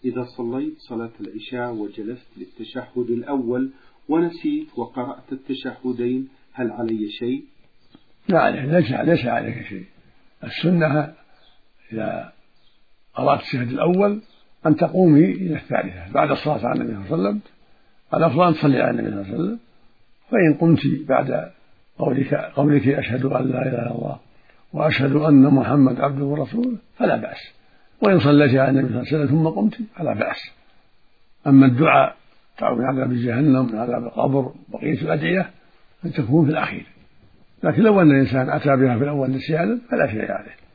إذا صليت صلاة العشاء وجلست للتشهد الأول ونسيت وقرأت التشهدين هل علي شيء؟ لا، ليس عليك شيء. السنة إذا قرأت التشهد الأول أن تقومي إلى الثالثة بعد الصلاة على النبي صلى الله عليه وسلم، الأفضل أن تصلي على النبي صلى الله عليه وسلم. فإن قمت بعد قولك أشهد أن لا إله إلا الله وأشهد أن محمد عبده ورسوله فلا بأس، وإن صليت على النبي صلى الله عليه وسلم ثم قمت فلا بأس. أما الدعاء تعوذ من عذاب جهنم من عذاب القبر بقية الأدعية أن تكون في الأخير، لكن لو أن الإنسان أتى بها في الأول نسيانا فلا شيء عليه.